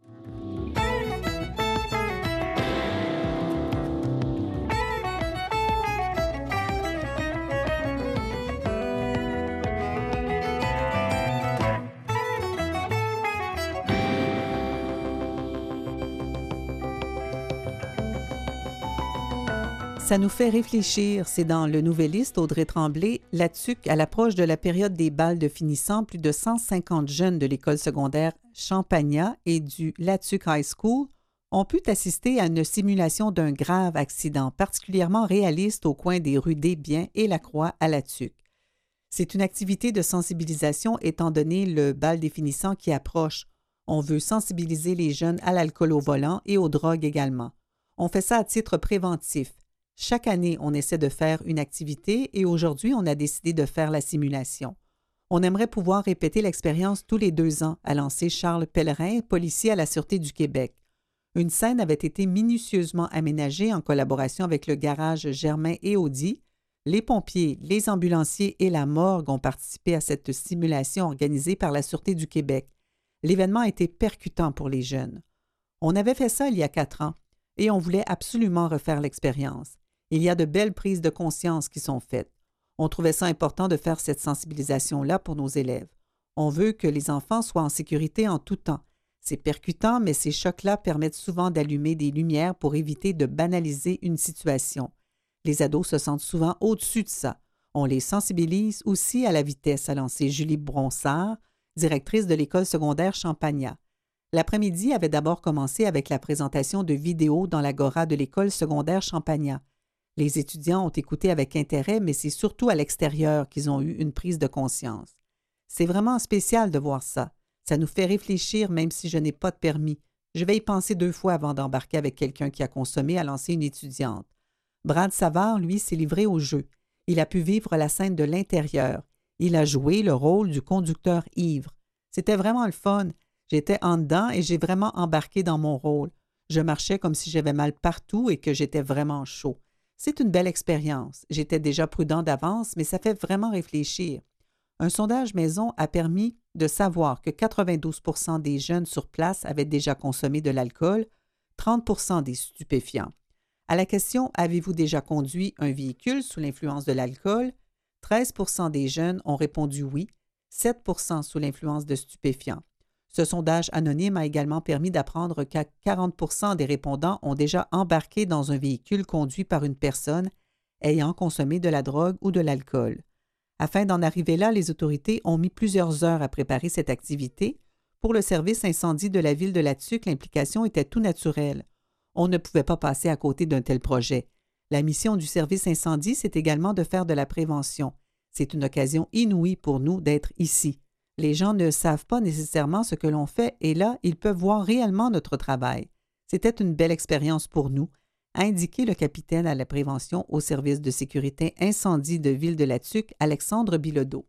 Ça nous fait réfléchir. C'est dans le Nouvelliste, Audrey Tremblay, Latuc, à l'approche de la période des bals de finissant, plus de 150 jeunes de l'école secondaire Champagnat et du Latuc High School ont pu assister à une simulation d'un grave accident particulièrement réaliste au coin des rues des Biens et la Croix à Latuc. C'est une activité de sensibilisation étant donné le bal des finissants qui approche. On veut sensibiliser les jeunes à l'alcool au volant et aux drogues également. On fait ça à titre préventif. Chaque année, on essaie de faire une activité et aujourd'hui, on a décidé de faire la simulation. On aimerait pouvoir répéter l'expérience tous les 2 ans, a lancé Charles Pellerin, policier à la Sûreté du Québec. Une scène avait été minutieusement aménagée en collaboration avec le garage Germain et Audi. Les pompiers, les ambulanciers et la morgue ont participé à cette simulation organisée par la Sûreté du Québec. L'événement a été percutant pour les jeunes. On avait fait ça il y a 4 ans et on voulait absolument refaire l'expérience. Il y a de belles prises de conscience qui sont faites. On trouvait ça important de faire cette sensibilisation-là pour nos élèves. On veut que les enfants soient en sécurité en tout temps. C'est percutant, mais ces chocs-là permettent souvent d'allumer des lumières pour éviter de banaliser une situation. Les ados se sentent souvent au-dessus de ça. On les sensibilise aussi à la vitesse, a lancé Julie Bronsard, directrice de l'école secondaire Champagnat. L'après-midi avait d'abord commencé avec la présentation de vidéos dans l'agora de l'école secondaire Champagnat. Les étudiants ont écouté avec intérêt, mais c'est surtout à l'extérieur qu'ils ont eu une prise de conscience. C'est vraiment spécial de voir ça. Ça nous fait réfléchir même si je n'ai pas de permis. Je vais y penser 2 fois avant d'embarquer avec quelqu'un qui a consommé, a lancé une étudiante. Brad Savard, lui, s'est livré au jeu. Il a pu vivre la scène de l'intérieur. Il a joué le rôle du conducteur ivre. C'était vraiment le fun. J'étais en dedans et j'ai vraiment embarqué dans mon rôle. Je marchais comme si j'avais mal partout et que j'étais vraiment chaud. C'est une belle expérience. J'étais déjà prudent d'avance, mais ça fait vraiment réfléchir. Un sondage maison a permis de savoir que 92% des jeunes sur place avaient déjà consommé de l'alcool, 30% des stupéfiants. À la question « Avez-vous déjà conduit un véhicule sous l'influence de l'alcool ?» 13% des jeunes ont répondu oui, 7% sous l'influence de stupéfiants. Ce sondage anonyme a également permis d'apprendre qu'à 40% des répondants ont déjà embarqué dans un véhicule conduit par une personne ayant consommé de la drogue ou de l'alcool. Afin d'en arriver là, les autorités ont mis plusieurs heures à préparer cette activité. Pour le service incendie de la ville de Latuc, l'implication était tout naturelle. On ne pouvait pas passer à côté d'un tel projet. La mission du service incendie, c'est également de faire de la prévention. C'est une occasion inouïe pour nous d'être ici. Les gens ne savent pas nécessairement ce que l'on fait et là, ils peuvent voir réellement notre travail. C'était une belle expérience pour nous, a indiqué le capitaine à la prévention au service de sécurité incendie de Ville de Latuc, Alexandre Bilodeau.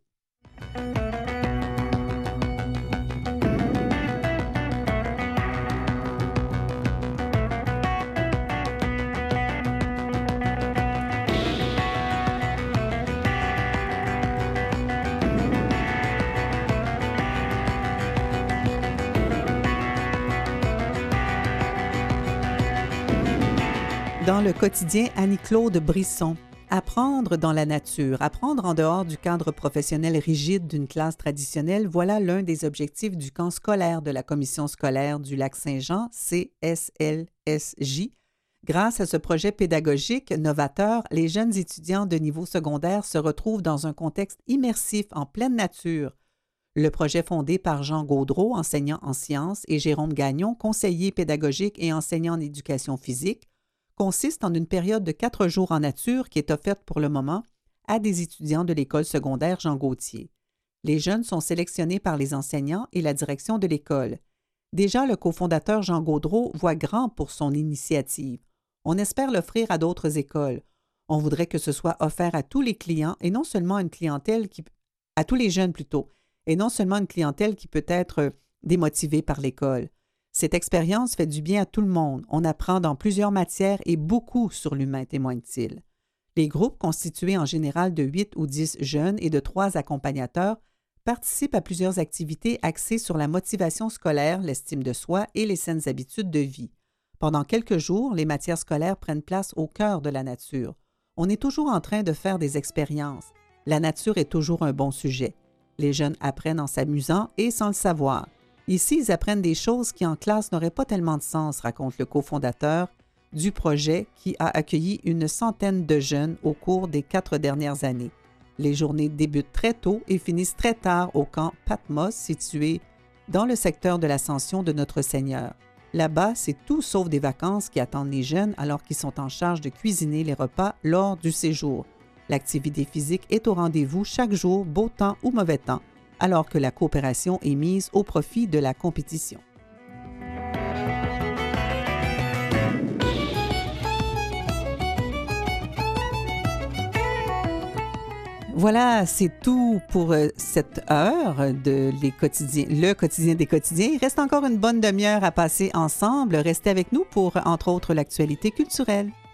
Dans le quotidien Annie-Claude Brisson, apprendre dans la nature, apprendre en dehors du cadre professionnel rigide d'une classe traditionnelle, voilà l'un des objectifs du camp scolaire de la Commission scolaire du Lac-Saint-Jean, CSLSJ. Grâce à ce projet pédagogique novateur, les jeunes étudiants de niveau secondaire se retrouvent dans un contexte immersif en pleine nature. Le projet fondé par Jean Gaudreau, enseignant en sciences, et Jérôme Gagnon, conseiller pédagogique et enseignant en éducation physique, consiste en une période de 4 jours en nature qui est offerte pour le moment à des étudiants de l'école secondaire Jean Gauthier. Les jeunes sont sélectionnés par les enseignants et la direction de l'école. Déjà, le cofondateur Jean Gaudreau voit grand pour son initiative. On espère l'offrir à d'autres écoles. On voudrait que ce soit offert à tous les clients et non seulement une clientèle à tous les jeunes plutôt, et non seulement une clientèle qui peut être démotivée par l'école. Cette expérience fait du bien à tout le monde. On apprend dans plusieurs matières et beaucoup sur l'humain, témoigne-t-il. Les groupes, constitués en général de 8 ou 10 jeunes et de 3 accompagnateurs, participent à plusieurs activités axées sur la motivation scolaire, l'estime de soi et les saines habitudes de vie. Pendant quelques jours, les matières scolaires prennent place au cœur de la nature. On est toujours en train de faire des expériences. La nature est toujours un bon sujet. Les jeunes apprennent en s'amusant et sans le savoir. Ici, ils apprennent des choses qui en classe n'auraient pas tellement de sens, raconte le cofondateur du projet qui a accueilli une centaine de jeunes au cours des 4 dernières années. Les journées débutent très tôt et finissent très tard au camp Patmos, situé dans le secteur de l'Ascension de Notre-Seigneur. Là-bas, c'est tout sauf des vacances qui attendent les jeunes alors qu'ils sont en charge de cuisiner les repas lors du séjour. L'activité physique est au rendez-vous chaque jour, beau temps ou mauvais temps, alors que la coopération est mise au profit de la compétition. Voilà, c'est tout pour cette heure de le quotidien des quotidiens. Il reste encore une bonne demi-heure à passer ensemble. Restez avec nous pour, entre autres, l'actualité culturelle.